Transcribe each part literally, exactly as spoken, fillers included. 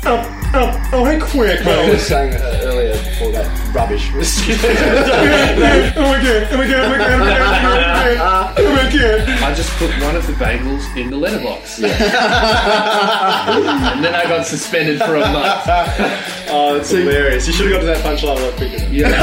oh, oh, oh, hey, quick. I was saying uh, earlier before that rubbish was... oh my god, oh my god, oh my god, oh my god, oh my god, oh my god. I just put one of the bagels in the letterbox. Yeah. And then I got suspended for a month. Oh, that's hilarious. You should have got to that punchline a lot quicker.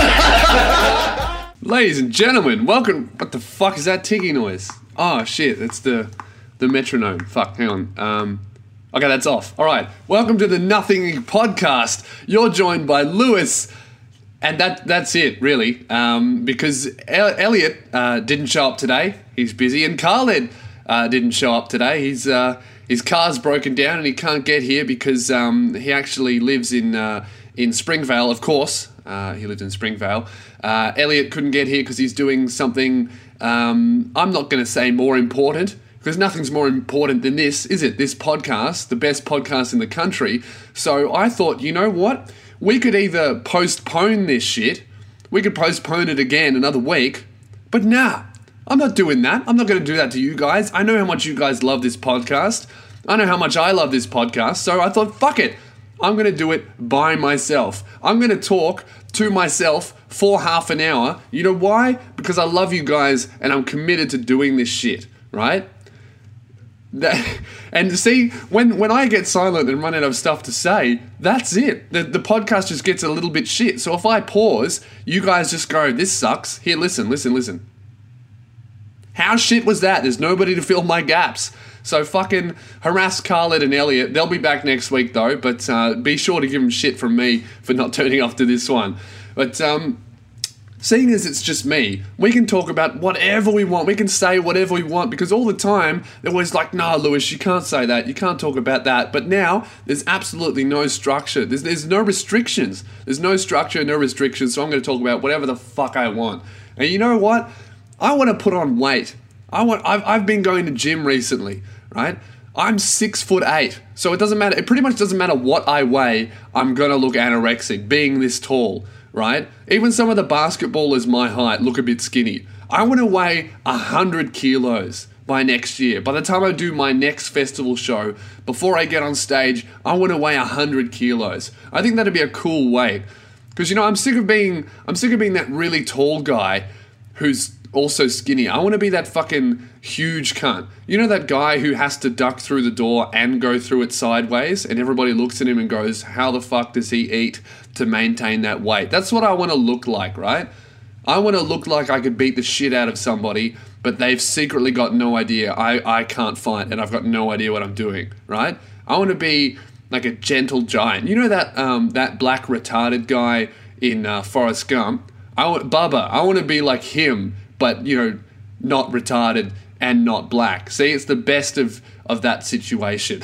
Yeah. Ladies and gentlemen, welcome... What the fuck is that ticking noise? Oh, shit, that's the the metronome. Fuck, hang on. Um, okay, that's off. All right, welcome to the Nothing Podcast. You're joined by Lewis, and that that's it, really, um, because El- Elliot uh, didn't show up today. He's busy, and Khaled uh, didn't show up today. He's uh, his car's broken down, and he can't get here because um, he actually lives in uh, in Springvale, of course. Uh, he lived in Springvale. Uh, Elliot couldn't get here because he's doing something, um, I'm not going to say more important, because nothing's more important than this, is it? This podcast, the best podcast in the country. So I thought, you know what? We could either postpone this shit, we could postpone it again another week, but nah, I'm not doing that. I'm not going to do that to you guys. I know how much you guys love this podcast. I know how much I love this podcast. So I thought, fuck it. I'm going to do it by myself. I'm going to talk to myself for half an hour. You know why? Because I love you guys and I'm committed to doing this shit, right? That, and see, when, when I get silent and run out of stuff to say, that's it. The, the podcast just gets a little bit shit. So if I pause, you guys just go, this sucks. Here, listen, listen, listen. How shit was that? There's nobody to fill my gaps. So fucking harass Khaled and Elliot. They'll be back next week though, but uh, be sure to give them shit from me for not turning off to this one. But um, seeing as it's just me, we can talk about whatever we want. We can say whatever we want because all the time they're always like, nah, Lewis, you can't say that. You can't talk about that. But now there's absolutely no structure. There's, there's no restrictions. There's no structure, no restrictions. So I'm going to talk about whatever the fuck I want. And you know what? I want to put on weight. I want. I've, I've been going to gym recently, right? I'm six foot eight, so it doesn't matter. It pretty much doesn't matter what I weigh. I'm gonna look anorexic, being this tall, right? Even some of the basketballers my height look a bit skinny. I want to weigh a hundred kilos by next year. By the time I do my next festival show, before I get on stage, I want to weigh a hundred kilos. I think that'd be a cool weight, because you know I'm sick of being. I'm sick of being that really tall guy who's also skinny. I want to be that fucking huge cunt. You know that guy who has to duck through the door and go through it sideways and everybody looks at him and goes, how the fuck does he eat to maintain that weight? That's what I want to look like, right? I want to look like I could beat the shit out of somebody, but they've secretly got no idea. I, I can't fight and I've got no idea what I'm doing, right? I want to be like a gentle giant. You know that um, that black retarded guy in uh, Forrest Gump? I want Bubba. I want to be like him, but, you know, not retarded and not black. See, it's the best of, of that situation.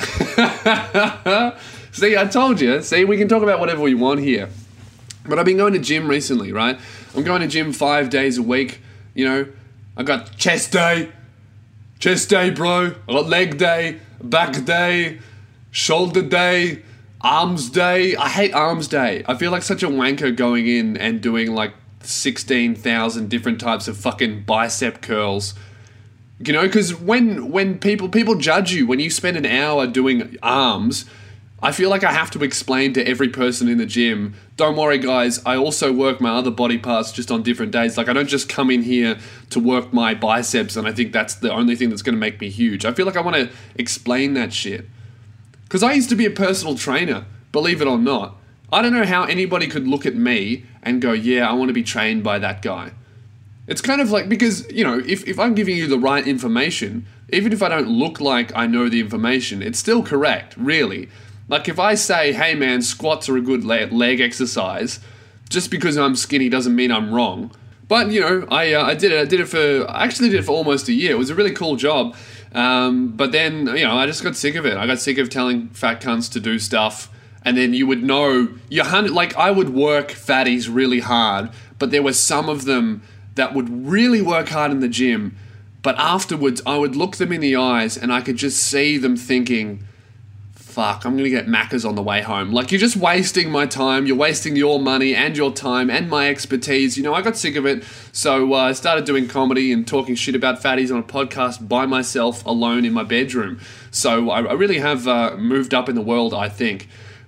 See, I told you. See, we can talk about whatever we want here. But I've been going to gym recently, right? I'm going to gym five days a week. You know, I got chest day, chest day, bro. I got leg day, back day, shoulder day, arms day. I hate arms day. I feel like such a wanker going in and doing like sixteen thousand different types of fucking bicep curls, you know, because when when people people judge you when you spend an hour doing arms. I feel like I have to explain to every person in the gym, don't worry guys, I also work my other body parts just on different days. Like I don't just come in here to work my biceps and I think that's the only thing that's going to make me huge. I feel like I want to explain that shit, because I used to be a personal trainer, believe it or not. I don't know how anybody could look at me and go, yeah, I want to be trained by that guy. It's kind of like, because, you know, if, if I'm giving you the right information, even if I don't look like I know the information, it's still correct, really. Like if I say, hey man, squats are a good leg, leg exercise, just because I'm skinny doesn't mean I'm wrong. But, you know, I uh, I did it. I did it for, I actually did it for almost a year. It was a really cool job. Um, but then, you know, I just got sick of it. I got sick of telling fat cunts to do stuff. And then you would know, you like I would work fatties really hard, but there were some of them that would really work hard in the gym, but afterwards I would look them in the eyes and I could just see them thinking, fuck, I'm going to get Macca's on the way home. Like, you're just wasting my time, you're wasting your money and your time and my expertise. You know, I got sick of it, so uh, I started doing comedy and talking shit about fatties on a podcast by myself, alone in my bedroom. So I, I really have uh, moved up in the world, I think.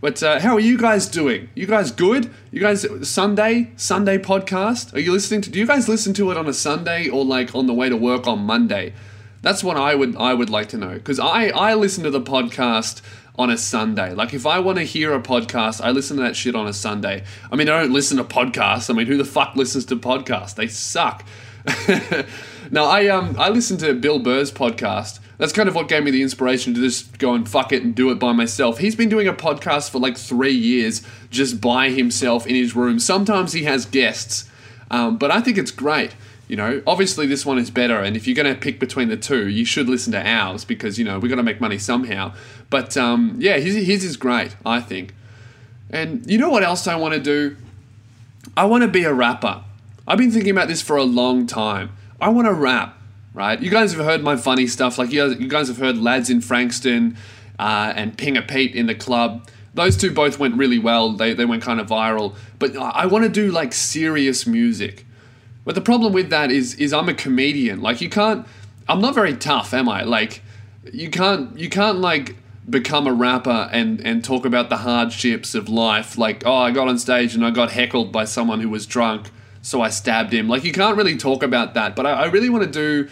But uh, how are you guys doing? You guys good? You guys Sunday Sunday podcast? Are you listening to? Do you guys listen to it on a Sunday or like on the way to work on Monday? That's what I would I would like to know, because I I listen to the podcast on a Sunday. Like if I want to hear a podcast, I listen to that shit on a Sunday. I mean, I don't listen to podcasts. I mean, who the fuck listens to podcasts? They suck. Now, I um I listened to Bill Burr's podcast. That's kind of what gave me the inspiration to just go and fuck it and do it by myself. He's been doing a podcast for like three years just by himself in his room. Sometimes he has guests, um, but I think it's great. You know, obviously this one is better, and if you're going to pick between the two, you should listen to ours because, you know, we got to make money somehow. But um, yeah, his, his is great, I think. And you know what else I want to do? I want to be a rapper. I've been thinking about this for a long time. I want to rap, right? You guys have heard my funny stuff. Like you guys, you guys have heard Lads in Frankston uh, and Pinger Pete in the Club. Those two both went really well. They, they went kind of viral. But I want to do like serious music. But the problem with that is is I'm a comedian. Like you can't, I'm not very tough, am I? Like you can't, you can't like become a rapper and, and talk about the hardships of life. Like, oh, I got on stage and I got heckled by someone who was drunk, so I stabbed him. Like you can't really talk about that. But I, I really want to do,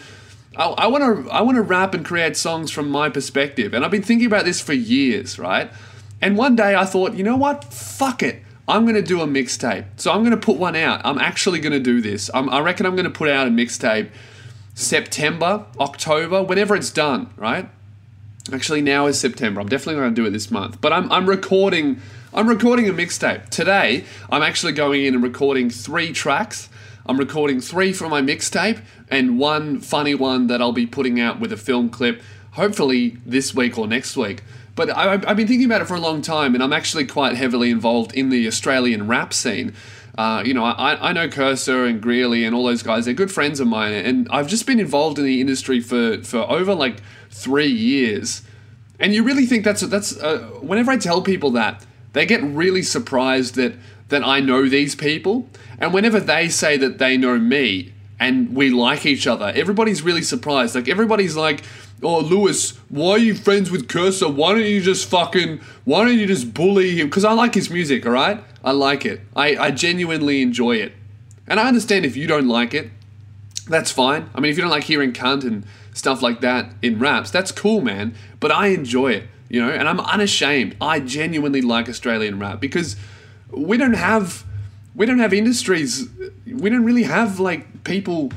I want to, I want to rap and create songs from my perspective. And I've been thinking about this for years, right? And one day I thought, you know what? Fuck it. I'm going to do a mixtape. So I'm going to put one out. I'm actually going to do this. I'm, I reckon I'm going to put out a mixtape September, October, whenever it's done, right? Actually, now is September. I'm definitely going to do it this month. But I'm, I'm recording I'm recording a mixtape. Today, I'm actually going in and recording three tracks. I'm recording three for my mixtape and one funny one that I'll be putting out with a film clip, hopefully this week or next week. But I, I've been thinking about it for a long time, and I'm actually quite heavily involved in the Australian rap scene. Uh, you know, I, I know Cursor and Greeley and all those guys. They're good friends of mine, and I've just been involved in the industry for, for over like three years. And you really think that's that's uh, whenever I tell people that, they get really surprised that that I know these people. And whenever they say that they know me and we like each other, everybody's really surprised. Like everybody's like, oh, Lewis, why are you friends with Cursor? Why don't you just fucking, why don't you just bully him? Because I like his music, all right? I like it. I, I genuinely enjoy it. And I understand if you don't like it, that's fine. I mean, if you don't like hearing cunt and stuff like that in raps, that's cool, man. But I enjoy it, you know? And I'm unashamed. I genuinely like Australian rap because we don't have, we don't have industries. We don't really have, like, people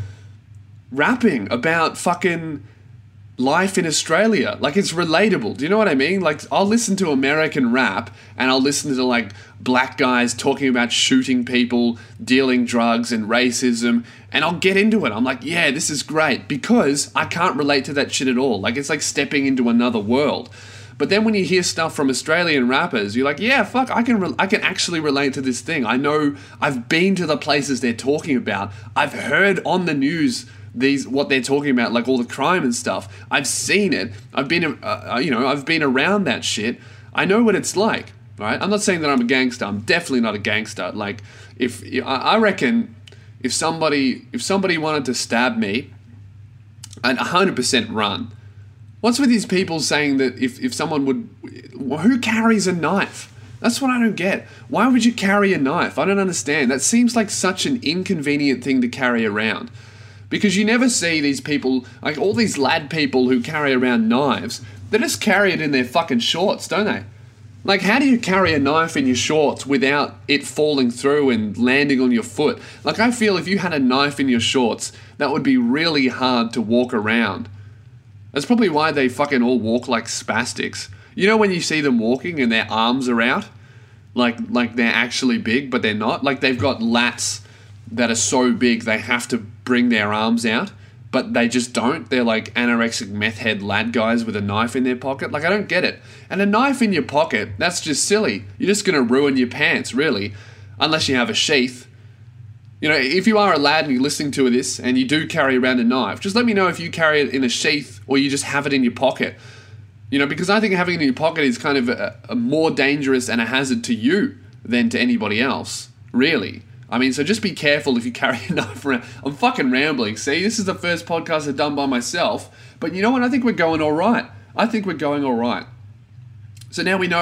rapping about fucking life in Australia. Like, it's relatable. Do you know what I mean? Like, I'll listen to American rap and I'll listen to like black guys talking about shooting people, dealing drugs and racism, and I'll get into it. I'm like, yeah, this is great, because I can't relate to that shit at all. Like, it's like stepping into another world. But then when you hear stuff from Australian rappers, you're like, yeah, fuck, I can re- I can actually relate to this thing. I know, I've been to the places they're talking about. I've heard on the news these what they're talking about, like all the crime and stuff. I've seen it. I've been, uh, you know, I've been around that shit. I know what it's like, right? I'm not saying that I'm a gangster. I'm definitely not a gangster. Like, if I reckon if somebody if somebody wanted to stab me, I'd one hundred percent run. What's with these people saying that if, if someone would... Who carries a knife? That's what I don't get. Why would you carry a knife? I don't understand. That seems like such an inconvenient thing to carry around. Because you never see these people, like all these lad people who carry around knives, they just carry it in their fucking shorts, don't they? Like, how do you carry a knife in your shorts without it falling through and landing on your foot? Like, I feel if you had a knife in your shorts, that would be really hard to walk around. That's probably why they fucking all walk like spastics. You know when you see them walking and their arms are out? Like, like they're actually big, but they're not? Like, they've got lats that are so big they have to bring their arms out, but they just don't. They're like anorexic meth head lad guys with a knife in their pocket. Like, I don't get it. And a knife in your pocket, that's just silly. You're just going to ruin your pants, really, unless you have a sheath. You know, if you are a lad and you're listening to this and you do carry around a knife, just let me know if you carry it in a sheath or you just have it in your pocket. You know, because I think having it in your pocket is kind of a, a more dangerous and a hazard to you than to anybody else, really. I mean, so just be careful if you carry a knife around. I'm fucking rambling. See, this is the first podcast I've done by myself. But you know what? I think we're going all right. I think we're going all right. So now we know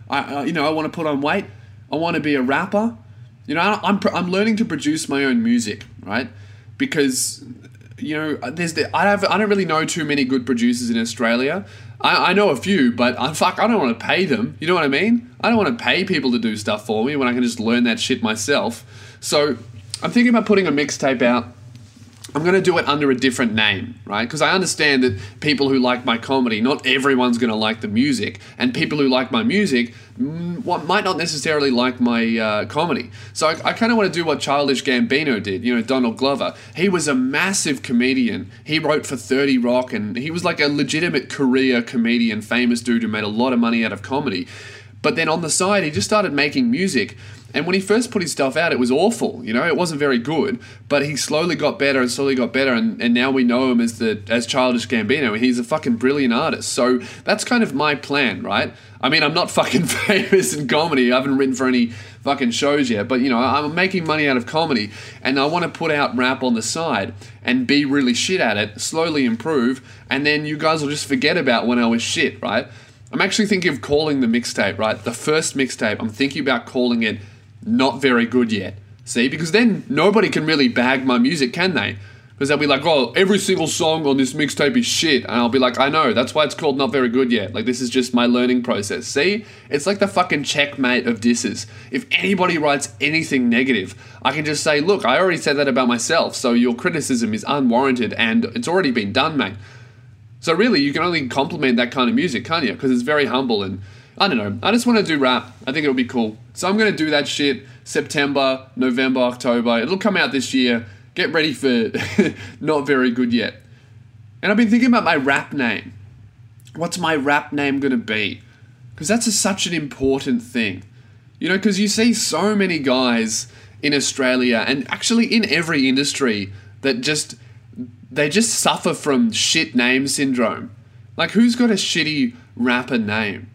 I, uh, you know, I want to put on weight. I want to be a rapper. You know, I, I'm, pr- I'm learning to produce my own music, right? Because, you know, there's the, I have I don't really know too many good producers in Australia. I, I know a few, but I, fuck, I don't want to pay them. You know what I mean? I don't want to pay people to do stuff for me when I can just learn that shit myself. So I'm thinking about putting a mixtape out. I'm going to do it under a different name, right? Because I understand that people who like my comedy, not everyone's going to like the music. And people who like my music mm, might not necessarily like my uh, comedy. So I, I kind of want to do what Childish Gambino did, you know, Donald Glover. He was a massive comedian. He wrote for thirty Rock, and he was like a legitimate career comedian, famous dude who made a lot of money out of comedy. But then on the side, he just started making music. And when he first put his stuff out, it was awful, you know, it wasn't very good, but he slowly got better and slowly got better, and, and now we know him as the as Childish Gambino, and he's a fucking brilliant artist. So that's kind of my plan, right? I mean, I'm not fucking famous in comedy, I haven't written for any fucking shows yet, but, you know, I'm making money out of comedy, and I want to put out rap on the side and be really shit at it, slowly improve, and then you guys will just forget about when I was shit, right? I'm actually thinking of calling the mixtape, right? The first mixtape, I'm thinking about calling it Not Very Good Yet. See? Because then nobody can really bag my music, can they? Because they'll be like, oh, every single song on this mixtape is shit. And I'll be like, I know, that's why it's called Not Very Good Yet. Like, this is just my learning process. See? It's like the fucking checkmate of disses. If anybody writes anything negative, I can just say, look, I already said that about myself, so your criticism is unwarranted and it's already been done, mate. So really, you can only compliment that kind of music, can't you? Because it's very humble and, I don't know, I just want to do rap. I think it'll be cool. So I'm going to do that shit September, November, October. It'll come out this year. Get ready for Not Very Good Yet. And I've been thinking about my rap name. What's my rap name going to be? Because that's a, such an important thing. You know, because you see so many guys in Australia and actually in every industry that just... they just suffer from shit name syndrome. Like, who's got a shitty rapper name?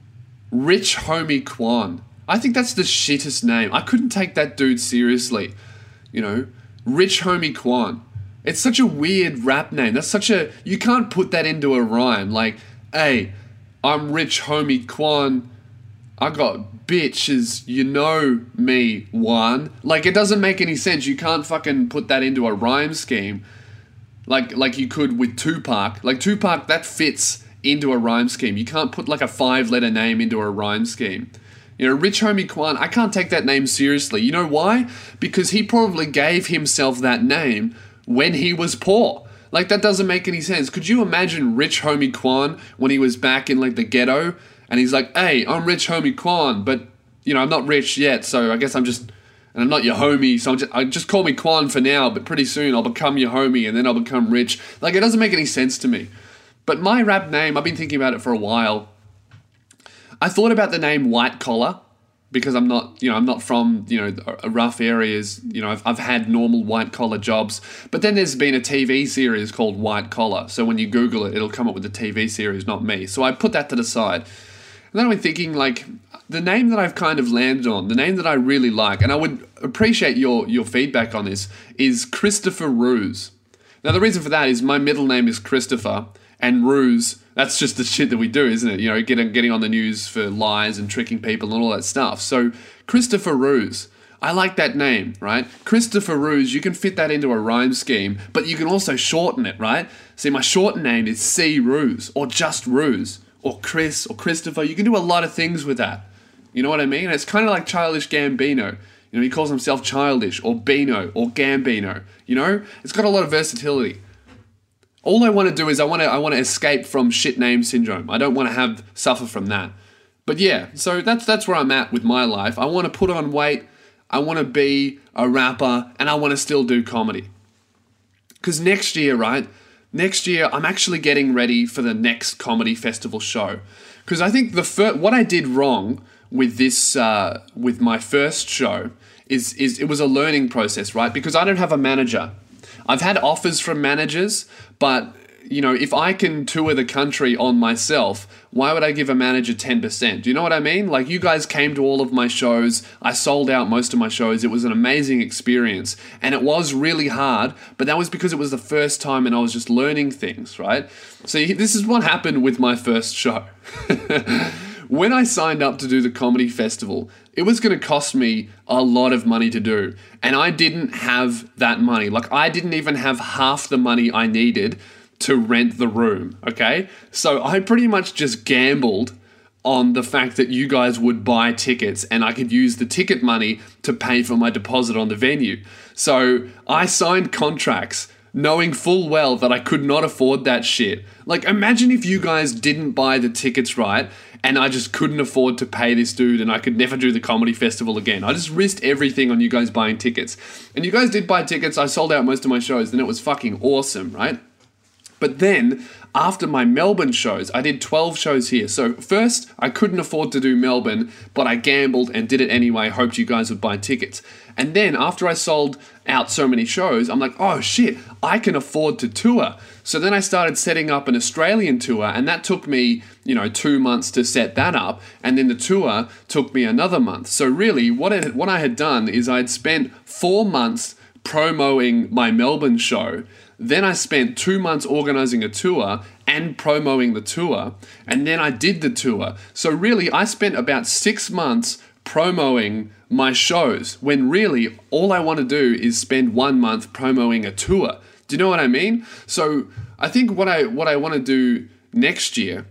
Rich Homie Quan. I think that's the shittest name. I couldn't take that dude seriously. You know, Rich Homie Quan. It's such a weird rap name. That's such a... you can't put that into a rhyme. Like, hey, I'm Rich Homie Quan. I got bitches, you know me, one. Like, it doesn't make any sense. You can't fucking put that into a rhyme scheme. Like like you could with Tupac. Like Tupac, that fits into a rhyme scheme. You can't put like a five-letter name into a rhyme scheme. You know, Rich Homie Quan, I can't take that name seriously. You know why? Because he probably gave himself that name when he was poor. Like, that doesn't make any sense. Could you imagine Rich Homie Quan when he was back in like the ghetto? And he's like, hey, I'm Rich Homie Quan, but, you know, I'm not rich yet, so I guess I'm just... and I'm not your homie, so I'm just, I just call me Quan for now, but pretty soon I'll become your homie and then I'll become rich. Like, it doesn't make any sense to me. But my rap name, I've been thinking about it for a while. I thought about the name White Collar because I'm not, you know, I'm not from, you know, rough areas. You know, I've, I've had normal white collar jobs. But then there's been a T V series called White Collar. So when you Google it, it'll come up with the T V series, not me. So I put that to the side. And then I've been thinking, like, the name that I've kind of landed on, the name that I really like, and I would appreciate your, your feedback on this, is Christopher Ruse. Now, the reason for that is my middle name is Christopher, and Ruse, that's just the shit that we do, isn't it? You know, getting, getting on the news for lies and tricking people and all that stuff. So, Christopher Ruse. I like that name, right? Christopher Ruse, you can fit that into a rhyme scheme, but you can also shorten it, right? See, my shortened name is C. Ruse, or just Ruse, or Chris, or Christopher. You can do a lot of things with that. You know what I mean? It's kind of like Childish Gambino. You know, he calls himself Childish, or Bino, or Gambino. You know? It's got a lot of versatility. All I want to do is I want to I want to escape from shit name syndrome. I don't want to have suffer from that. But yeah, so that's that's where I'm at with my life. I want to put on weight. I want to be a rapper, and I want to still do comedy. Because next year, right? Next year, I'm actually getting ready for the next comedy festival show. Because I think the fir- what I did wrong with this, uh, with my first show, is is it was a learning process, right? Because I don't have a manager. I've had offers from managers, but, you know, if I can tour the country on myself, why would I give a manager ten percent? Do you know what I mean? Like, you guys came to all of my shows. I sold out most of my shows. It was an amazing experience. And it was really hard, but that was because it was the first time and I was just learning things, right? So this is what happened with my first show. when I signed up to do the comedy festival, it was going to cost me a lot of money to do. And I didn't have that money. Like, I didn't even have half the money I needed to rent the room, okay? So I pretty much just gambled on the fact that you guys would buy tickets and I could use the ticket money to pay for my deposit on the venue. So I signed contracts knowing full well that I could not afford that shit. Like, imagine if you guys didn't buy the tickets right and I just couldn't afford to pay this dude and I could never do the comedy festival again. I just risked everything on you guys buying tickets. And you guys did buy tickets. I sold out most of my shows, and it was fucking awesome, right? But then, after my Melbourne shows, I did twelve shows here. So first, I couldn't afford to do Melbourne, but I gambled and did it anyway, hoped you guys would buy tickets. And then, after I sold out so many shows, I'm like, oh shit, I can afford to tour. So then I started setting up an Australian tour, and that took me, you know, two months to set that up. And then the tour took me another month. So really, what, it, what I had done is I'd spent four months promoting my Melbourne show. Then I spent two months organizing a tour and promoting the tour. And then I did the tour. So really, I spent about six months promoting my shows when really all I want to do is spend one month promoting a tour. Do you know what I mean? So I think what I what I want to do next year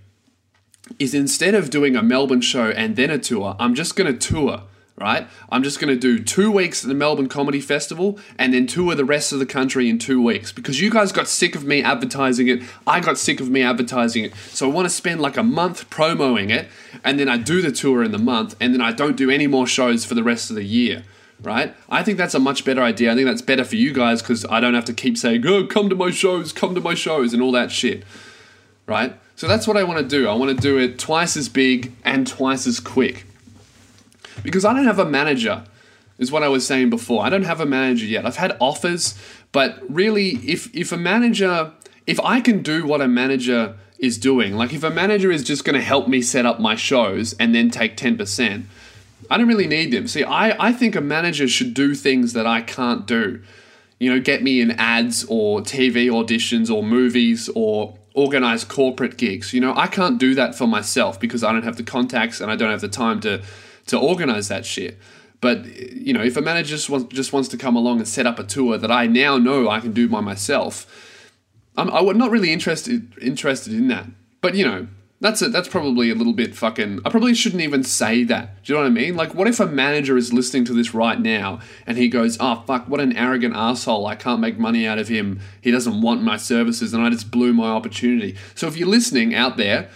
is, instead of doing a Melbourne show and then a tour, I'm just going to tour. Right? I'm just going to do two weeks at the Melbourne Comedy Festival and then tour the rest of the country in two weeks because you guys got sick of me advertising it. I got sick of me advertising it. So I want to spend like a month promoting it, and then I do the tour in the month, and then I don't do any more shows for the rest of the year. Right? I think that's a much better idea. I think that's better for you guys because I don't have to keep saying, oh, come to my shows, come to my shows, and all that shit. Right? So that's what I want to do. I want to do it twice as big and twice as quick. Because I don't have a manager, is what I was saying before. I don't have a manager yet. I've had offers, but really, if if a manager, if I can do what a manager is doing, like if a manager is just going to help me set up my shows and then take ten percent, I don't really need them. See, I, I think a manager should do things that I can't do. You know, get me in ads or T V auditions or movies or organize corporate gigs. You know, I can't do that for myself because I don't have the contacts and I don't have the time to... to organize that shit. But, you know, if a manager just wants, just wants to come along and set up a tour that I now know I can do by myself, I'm, I'm not really interested interested in that. But, you know, that's a, that's probably a little bit fucking... I probably shouldn't even say that. Do you know what I mean? Like, what if a manager is listening to this right now and he goes, oh, fuck, what an arrogant asshole. I can't make money out of him. He doesn't want my services and I just blew my opportunity. So if you're listening out there...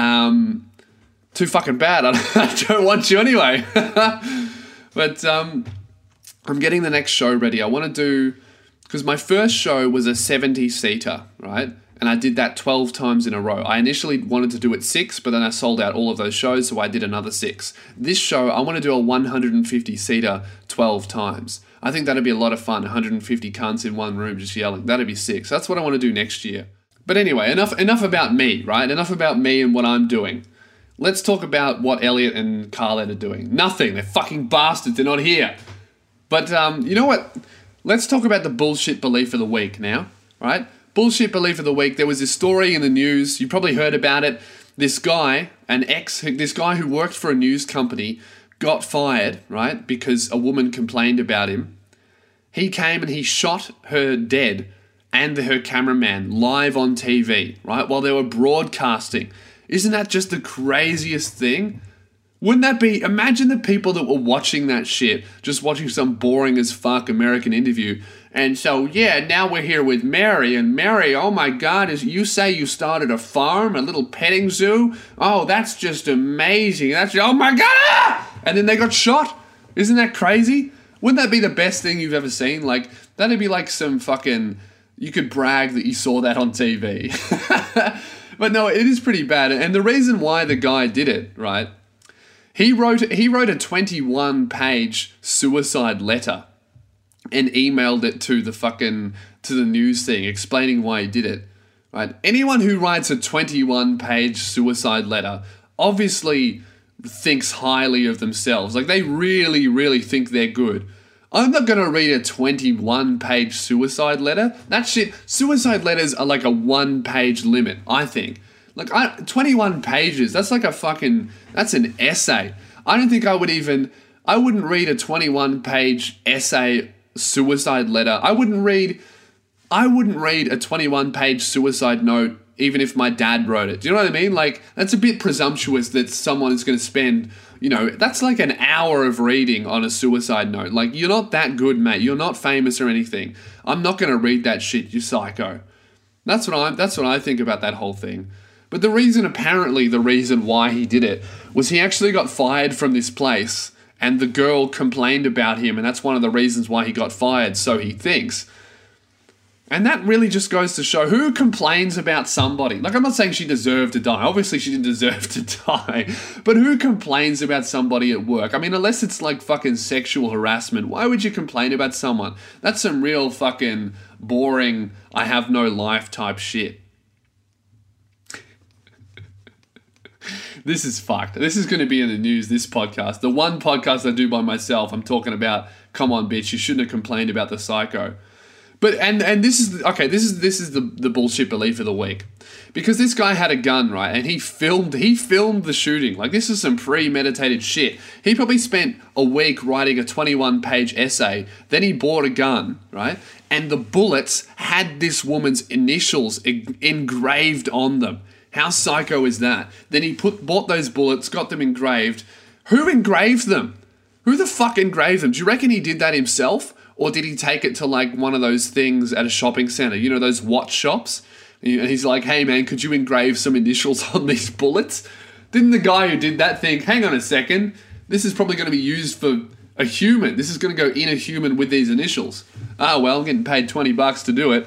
um too fucking bad. I don't want you anyway. But um, I'm getting the next show ready. I want to do... Because my first show was a seventy-seater, right? And I did that twelve times in a row. I initially wanted to do it six, but then I sold out all of those shows, so I did another six. This show, I want to do a one hundred fifty-seater twelve times. I think that'd be a lot of fun. one hundred fifty cunts in one room just yelling. That'd be sick. So that's what I want to do next year. But anyway, enough, enough about me, right? Enough about me and what I'm doing. Let's talk about what Elliot and Carlette are doing. Nothing. They're fucking bastards. They're not here. But um, you know what? Let's talk about the bullshit belief of the week now, right? Bullshit belief of the week. There was this story in the news. You probably heard about it. This guy, an ex, this guy who worked for a news company, got fired, right? Because a woman complained about him. He came and he shot her dead and her cameraman live on T V, right? While they were broadcasting. Isn't that just the craziest thing? Wouldn't that be... Imagine the people that were watching that shit, just watching some boring as fuck American interview. And so, yeah, now we're here with Mary. And Mary, oh my God, is you say you started a farm, a little petting zoo? Oh, that's just amazing. That's... Oh my God! Ah! And then they got shot. Isn't that crazy? Wouldn't that be the best thing you've ever seen? Like, that'd be like some fucking... You could brag that you saw that on T V. But no, it is pretty bad. And the reason why the guy did it, right? He wrote he wrote a twenty-one page suicide letter and emailed it to the fucking to the news thing explaining why he did it. Right? Anyone who writes a twenty-one page suicide letter obviously thinks highly of themselves. Like they really, really think they're good. I'm not going to read a twenty-one page suicide letter. That shit, suicide letters are like a one page limit, I think. Like, I, twenty-one pages, that's like a fucking, that's an essay. I don't think I would even, I wouldn't read a twenty-one page essay suicide letter. I wouldn't read, I wouldn't read a twenty-one page suicide note even if my dad wrote it. Do you know what I mean? Like, that's a bit presumptuous that someone is going to spend, you know, that's like an hour of reading on a suicide note. Like, you're not that good, mate. You're not famous or anything. I'm not going to read that shit, you psycho. That's what I, that's what I think about that whole thing. But the reason, apparently the reason why he did it was he actually got fired from this place and the girl complained about him, and that's one of the reasons why he got fired, so he thinks. And that really just goes to show who complains about somebody. Like, I'm not saying she deserved to die. Obviously, she didn't deserve to die. But who complains about somebody at work? I mean, unless it's like fucking sexual harassment, why would you complain about someone? That's some real fucking boring, I have no life type shit. This is fucked. This is going to be in the news, this podcast. The one podcast I do by myself, I'm talking about, come on, bitch, you shouldn't have complained about the psycho. But, and and this is, okay, this is this is the, the bullshit belief of the week. Because this guy had a gun, right? And he filmed, he filmed the shooting. Like, this is some premeditated shit. He probably spent a week writing a twenty-one page essay. Then he bought a gun, right? And the bullets had this woman's initials en- engraved on them. How psycho is that? Then he put bought those bullets, got them engraved. Who engraved them? Who the fuck engraved them? Do you reckon he did that himself? Or did he take it to like one of those things at a shopping center? You know, those watch shops? And he's like, hey man, could you engrave some initials on these bullets? Didn't the guy who did that think, hang on a second, this is probably going to be used for a human. This is going to go in a human with these initials. Ah, well, I'm getting paid twenty bucks to do it.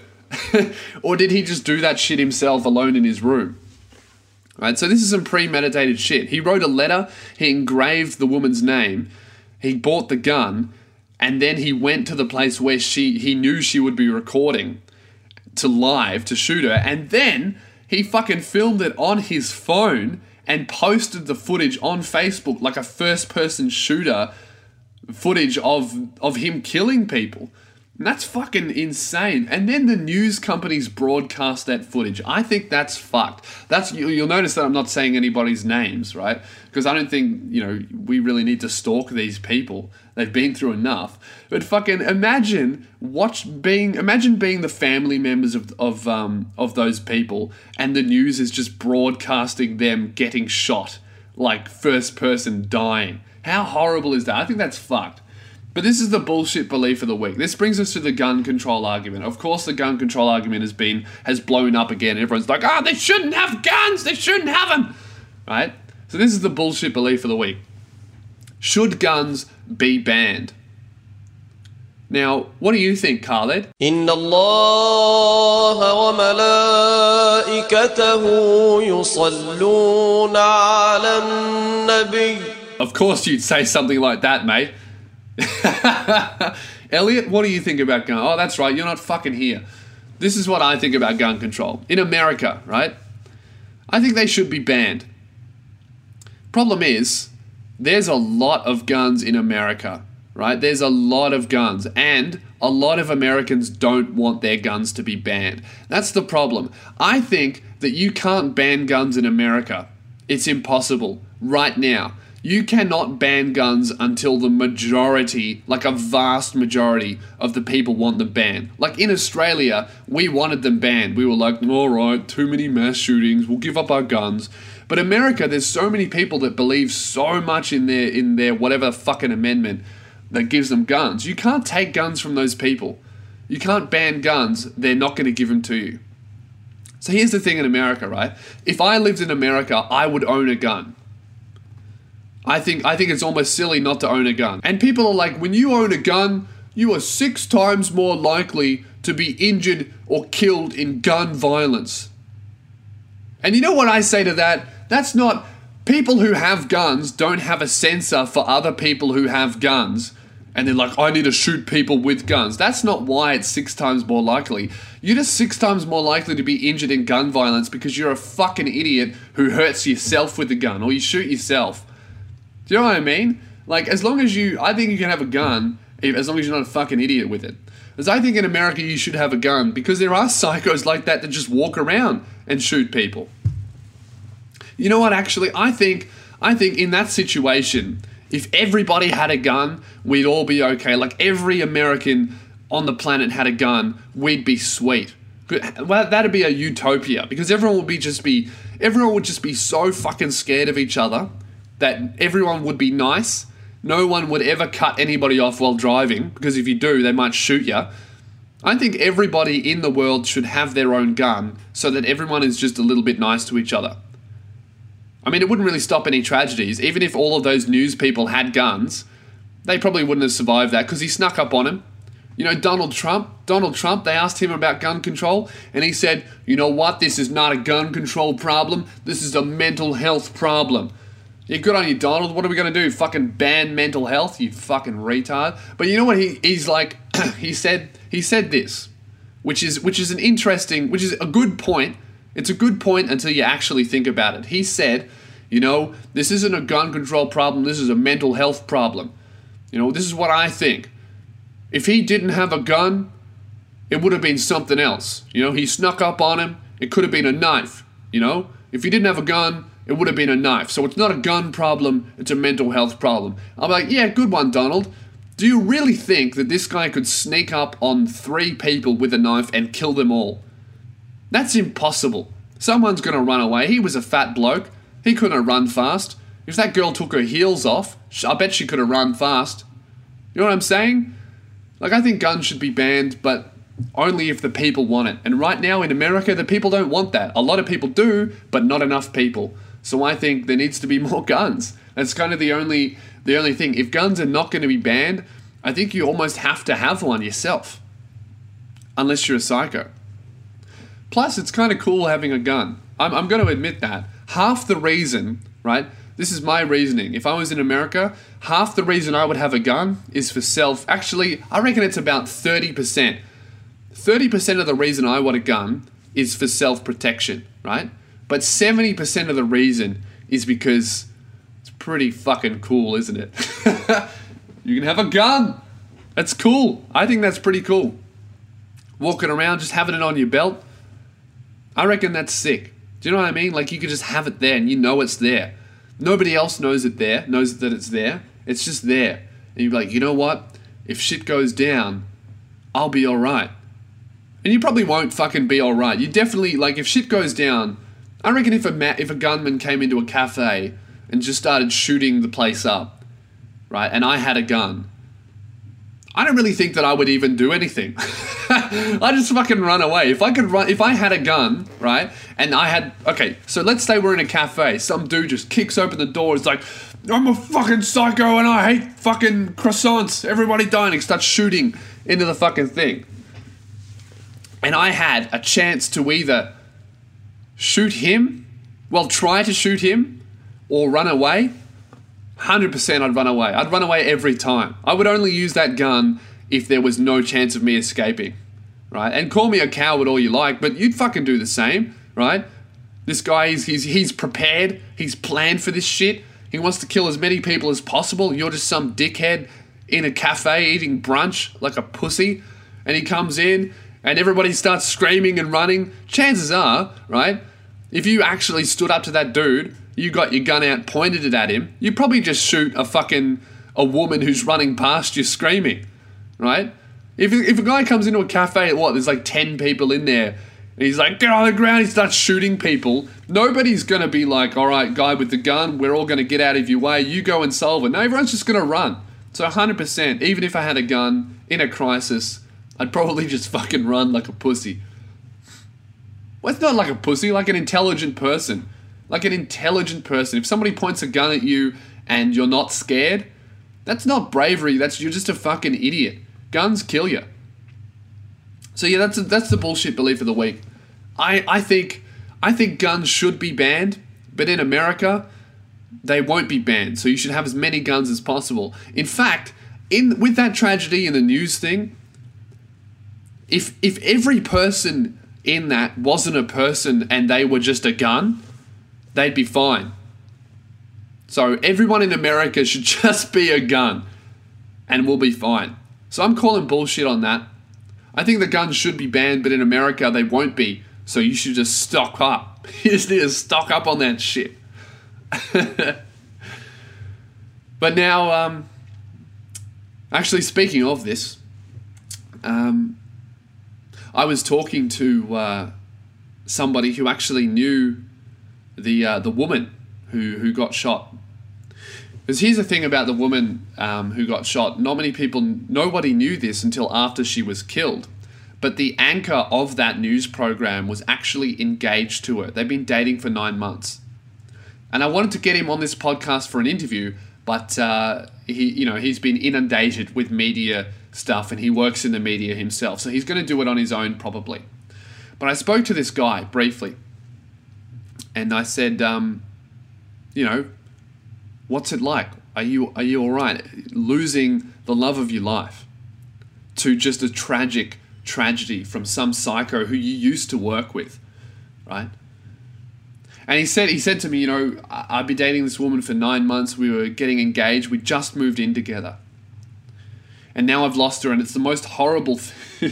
Or did he just do that shit himself alone in his room? Right, so this is some premeditated shit. He wrote a letter, he engraved the woman's name, he bought the gun, and then he went to the place where she he knew she would be recording to live to shoot her. And then he fucking filmed it on his phone and posted the footage on Facebook like a first person shooter footage of, of him killing people. And that's fucking insane. And then the news companies broadcast that footage. I think that's fucked. That's you, you'll notice that I'm not saying anybody's names, right? Because I don't think, you know, we really need to stalk these people. They've been through enough. But fucking imagine watch being imagine being the family members of of um of those people, and the news is just broadcasting them getting shot, like first person dying. How horrible is that? I think that's fucked. But this is the bullshit belief of the week. This brings us to the gun control argument. Of course, the gun control argument has been has blown up again. Everyone's like, "Oh, they shouldn't have guns. They shouldn't have them." Right? So this is the bullshit belief of the week. Should guns be banned? Now, what do you think, Khaled? إن الله وملائكته يصلون على النبي. Of course you'd say something like that, mate. Elliot, what do you think about gun? Oh, that's right, you're not fucking here. This is what I think about gun control. In America, right? I think they should be banned. Problem is, there's a lot of guns in America, right? There's a lot of guns, and a lot of Americans don't want their guns to be banned. That's the problem. I think that you can't ban guns in America. It's impossible right now. You cannot ban guns until the majority, like a vast majority of the people want them banned. Like in Australia, we wanted them banned. We were like, all right, too many mass shootings, we'll give up our guns. But America, there's so many people that believe so much in their in their whatever fucking amendment that gives them guns. You can't take guns from those people. You can't ban guns. They're not going to give them to you. So here's the thing in America, right? If I lived in America, I would own a gun. I think I think it's almost silly not to own a gun. And people are like, when you own a gun, you are six times more likely to be injured or killed in gun violence. And you know what I say to that? That's not... People who have guns don't have a sensor for other people who have guns. And they're like, I need to shoot people with guns. That's not why it's six times more likely. You're just six times more likely to be injured in gun violence because you're a fucking idiot who hurts yourself with a gun, or you shoot yourself. Do you know what I mean? Like, as long as you... I think you can have a gun as long as you're not a fucking idiot with it. Because I think in America you should have a gun because there are psychos like that that just walk around and shoot people. You know what, actually, I think I think in that situation, if everybody had a gun, we'd all be okay. Like, every American on the planet had a gun, we'd be sweet. Well, that'd be a utopia, because everyone would be just be everyone would just be so fucking scared of each other that everyone would be nice. No one would ever cut anybody off while driving, because if you do, they might shoot you. I think everybody in the world should have their own gun so that everyone is just a little bit nice to each other. I mean, it wouldn't really stop any tragedies. Even if all of those news people had guns, they probably wouldn't have survived that, because he snuck up on him. You know, Donald Trump, Donald Trump, they asked him about gun control, and he said, you know what, this is not a gun control problem, this is a mental health problem. Yeah, good on you, Donald. What are we going to do? Fucking ban mental health, you fucking retard. But you know what he, he's like, he said, he said this, which is, which is an interesting, which is a good point. It's a good point until you actually think about it. He said, you know, this isn't a gun control problem, this is a mental health problem. You know, this is what I think. If he didn't have a gun, it would have been something else. You know, he snuck up on him, it could have been a knife, you know? If he didn't have a gun, it would have been a knife. So it's not a gun problem, it's a mental health problem. I'm like, yeah, good one, Donald. Do you really think that this guy could sneak up on three people with a knife and kill them all? That's impossible. Someone's going to run away. He was a fat bloke. He couldn't have run fast. If that girl took her heels off, I bet she could have run fast. You know what I'm saying? Like, I think guns should be banned, but only if the people want it. And right now in America, the people don't want that. A lot of people do, but not enough people. So I think there needs to be more guns. That's kind of the only the only thing. If guns are not going to be banned, I think you almost have to have one yourself. Unless you're a psycho. Plus, it's kind of cool having a gun. I'm, I'm going to admit that. Half the reason, right? This is my reasoning. If I was in America, half the reason I would have a gun is for self... Actually, I reckon it's about thirty percent. thirty percent of the reason I want a gun is for self-protection, right? But seventy percent of the reason is because it's pretty fucking cool, isn't it? You can have a gun. That's cool. I think that's pretty cool. Walking around, just having it on your belt. I reckon that's sick. Do you know what I mean? Like, you could just have it there and you know it's there. Nobody else knows it there, knows that it's there. It's just there. And you're like, you know what? If shit goes down, I'll be alright. And you probably won't fucking be alright. You definitely, like, if shit goes down, I reckon if a ma- if a gunman came into a cafe and just started shooting the place up, right, and I had a gun, I don't really think that I would even do anything. I just fucking run away. If I could run, if I had a gun, right, and I had, okay, so let's say we're in a cafe, some dude just kicks open the door, it's like, I'm a fucking psycho and I hate fucking croissants, everybody dying, starts shooting into the fucking thing. And I had a chance to either shoot him, well, try to shoot him, or run away, one hundred percent I'd run away. I'd run away every time. I would only use that gun if there was no chance of me escaping, right? And call me a coward all you like, but you'd fucking do the same, right? This guy, he's, he's, he's prepared. He's planned for this shit. He wants to kill as many people as possible. You're just some dickhead in a cafe eating brunch like a pussy. And he comes in and everybody starts screaming and running. Chances are, right, if you actually stood up to that dude, you got your gun out, pointed it at him, you'd probably just shoot a fucking, a woman who's running past you screaming, right? If, if a guy comes into a cafe at what, there's like ten people in there, and he's like, get on the ground, he starts shooting people, nobody's going to be like, all right, guy with the gun, we're all going to get out of your way, you go and solve it. No, everyone's just going to run. So one hundred percent, even if I had a gun in a crisis, I'd probably just fucking run like a pussy. Well, it's not like a pussy, like an intelligent person. Like an intelligent person. If somebody points a gun at you and you're not scared, that's not bravery, that's, you're just a fucking idiot. Guns kill you. So yeah, that's that's the bullshit belief of the week. I, I think I think guns should be banned, but in America, they won't be banned. So you should have as many guns as possible. In fact, in with that tragedy in the news thing, if if every person in that wasn't a person and they were just a gun, they'd be fine. So everyone in America should just be a gun and we'll be fine. So I'm calling bullshit on that. I think the guns should be banned, but in America they won't be. So you should just stock up. You just need to stock up on that shit. But now, um, actually, speaking of this, um, I was talking to uh, somebody who actually knew the uh, the woman who who got shot. Because here's the thing about the woman um, who got shot. Not many people, nobody knew this until after she was killed. But the anchor of that news program was actually engaged to her. They've been dating for nine months. And I wanted to get him on this podcast for an interview, but uh, he, you know, he's been inundated with media stuff and he works in the media himself. So he's going to do it on his own probably. But I spoke to this guy briefly. And I said, um, you know, what's it like? Are you are you all right? Losing the love of your life to just a tragic tragedy from some psycho who you used to work with, right? And he said he said to me, you know, I've been dating this woman for nine months. We were getting engaged. We just moved in together, and now I've lost her, and it's the most horrible. Th-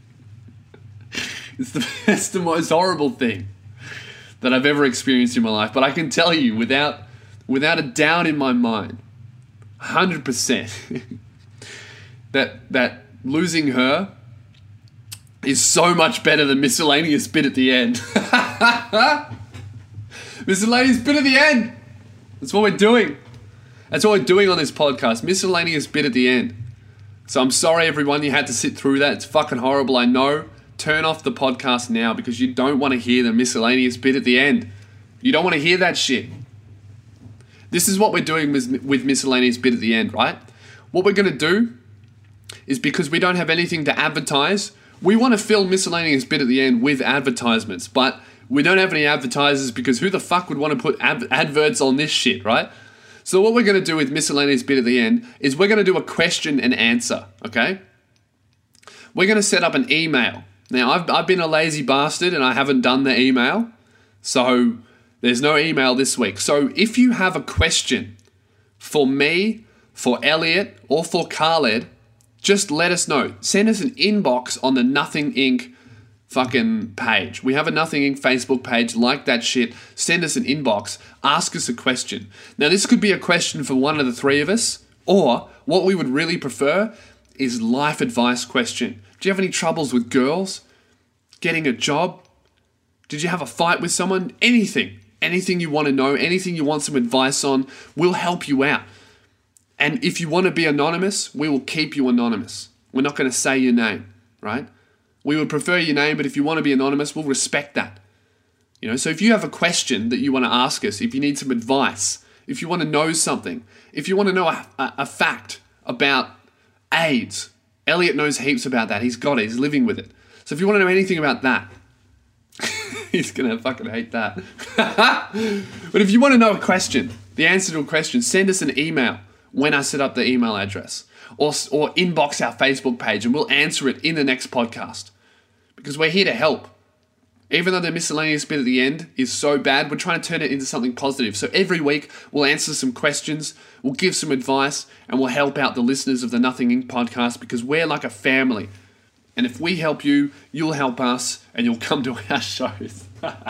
it's the it's the most horrible thing that I've ever experienced in my life. But I can tell you, without. Without a doubt in my mind, one hundred percent, that that losing her is so much better than miscellaneous bit at the end. Miscellaneous bit at the end. That's what we're doing. That's what we're doing on this podcast. Miscellaneous bit at the end. So I'm sorry, everyone, you had to sit through that. It's fucking horrible, I know. Turn off the podcast now because you don't want to hear the miscellaneous bit at the end. You don't want to hear that shit. This is what we're doing with, with miscellaneous bit at the end, right? What we're going to do is, because we don't have anything to advertise, we want to fill miscellaneous bit at the end with advertisements, but we don't have any advertisers because who the fuck would want to put ad- adverts on this shit, right? So what we're going to do with miscellaneous bit at the end is we're going to do a question and answer, okay? We're going to set up an email. Now, I've, I've been a lazy bastard and I haven't done the email, so there's no email this week. So if you have a question for me, for Elliot, or for Khaled, just let us know. Send us an inbox on the Nothing Incorporated fucking page. We have a Nothing Incorporated Facebook page. Like that shit. Send us an inbox. Ask us a question. Now, this could be a question for one of the three of us, or what we would really prefer is life advice question. Do you have any troubles with girls? Getting a job? Did you have a fight with someone? Anything. Anything you want to know, anything you want some advice on, we'll help you out. And if you want to be anonymous, we will keep you anonymous. We're not going to say your name, right? We would prefer your name, but if you want to be anonymous, we'll respect that. You know, so if you have a question that you want to ask us, if you need some advice, if you want to know something, if you want to know a, a, a fact about AIDS, Elliot knows heaps about that. He's got it. He's living with it. So if you want to know anything about that, he's going to fucking hate that. But if you want to know a question, the answer to a question, send us an email when I set up the email address. Or, or inbox our Facebook page and we'll answer it in the next podcast. Because we're here to help. Even though the miscellaneous bit at the end is so bad, we're trying to turn it into something positive. So every week we'll answer some questions, we'll give some advice, and we'll help out the listeners of the Nothing Incorporated podcast because we're like a family. And if we help you, you'll help us and you'll come to our shows.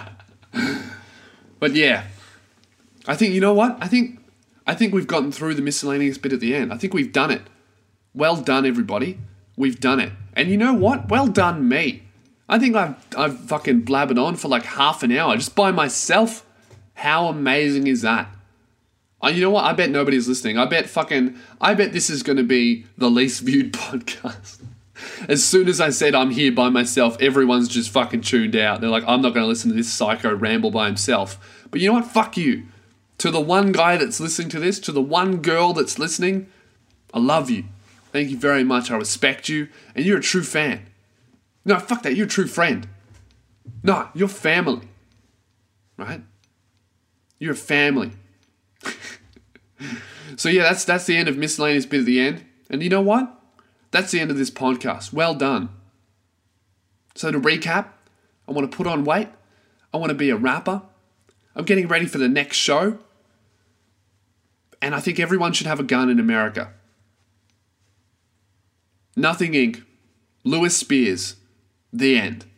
But yeah, I think, you know what? I think I think we've gotten through the miscellaneous bit at the end. I think we've done it. Well done, everybody. We've done it. And you know what? Well done, me. I think I've, I've fucking blabbered on for like half an hour just by myself. How amazing is that? Uh, you know what? I bet nobody's listening. I bet fucking, I bet this is going to be the least viewed podcast. As soon as I said I'm here by myself, everyone's just fucking tuned out. They're like, I'm not going to listen to this psycho ramble by himself. But you know what? Fuck you. To the one guy that's listening to this, to the one girl that's listening, I love you. Thank you very much. I respect you. And you're a true fan. No, fuck that. You're a true friend. No, you're family. Right? You're a family. So yeah, that's that's the end of miscellaneous bit at the end. And you know what? That's the end of this podcast. Well done. So to recap, I want to put on weight. I want to be a rapper. I'm getting ready for the next show. And I think everyone should have a gun in America. Nothing Incorporated. Lewis Spears. The end.